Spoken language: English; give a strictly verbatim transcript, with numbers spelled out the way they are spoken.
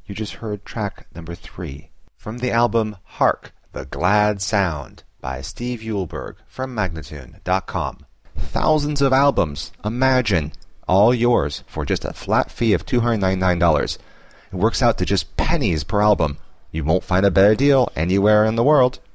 You just heard track number three from the album Hark, the Glad Sound by Steve Eulberg from Magnatune dot com. Thousands of albums, imagine, all yours for just a flat fee of two hundred ninety-nine dollars. It works out to just pennies per album. You won't find a better deal anywhere in the world.